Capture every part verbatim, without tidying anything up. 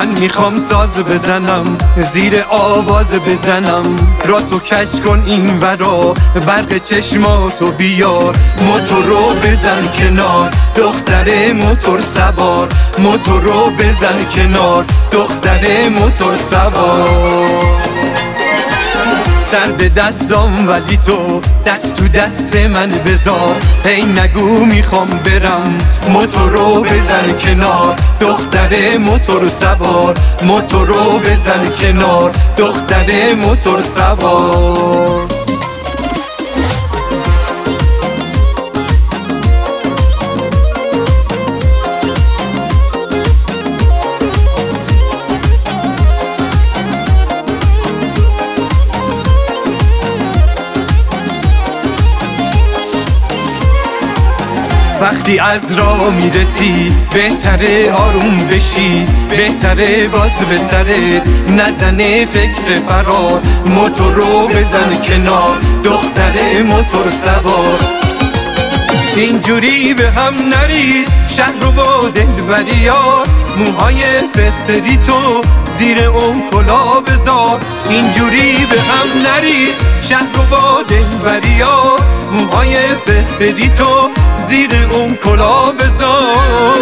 من میخوام ساز بزنم، زیر آواز بزنم، را تو کش کن این ورا، برق چشماتو بیار، موتور رو بزن کنار، دختر موتور سوار، موتور رو بزن کنار، دختر موتور سوار. سر به دستام ولی تو دست تو دست من بذار، هی نگو میخوام برم، موتور رو بزن کنار، دختر موتور سوار، موتور رو بزن کنار، دختر موتور سوار. وقتی از راه میرسی بهتره آروم بشی، بهتره باز به سرت نزنه فکر فرار، موتور رو بزن کنار، دختر موتور سوار. اینجوری به هم نریز شهر رو با دلبریار، موهای فرفری تو زیر اون کلا بذار، اینجوری به هم نریز شهر رو با دلبریار، موهای فرفری تو زیر اون کلا بذار.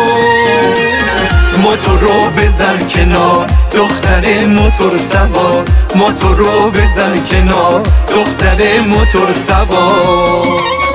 موتور رو بزن کنار، دختر موتور سوار، موتور رو بزن کنار، دختر موتور سوار.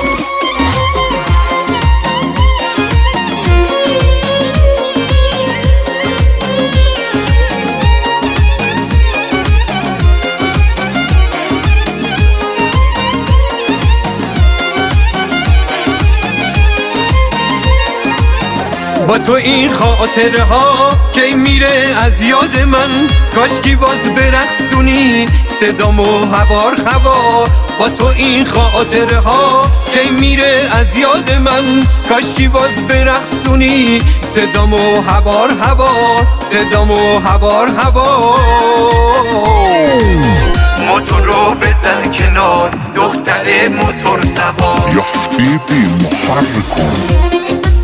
با تو این خاطره ها کی میره از یاد من، کاشکی باز برقصونی صدامو هوار هوار. با تو این خاطره ها کی میره از یاد من، کاشکی باز برقصونی صدامو هوار هوار، صدامو هوار هوار. موتور رو بزن کنار، دختر موتور سوار. یا حبیبی محرک کن.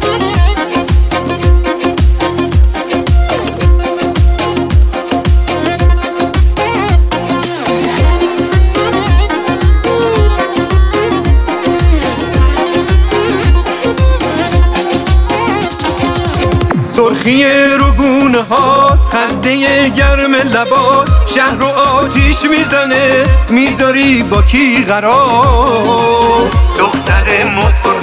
سرخی رو گونه ها، خنده گرم لبات، شهر رو آتیش میزنه، میذاری با کی قرار، دختر موتور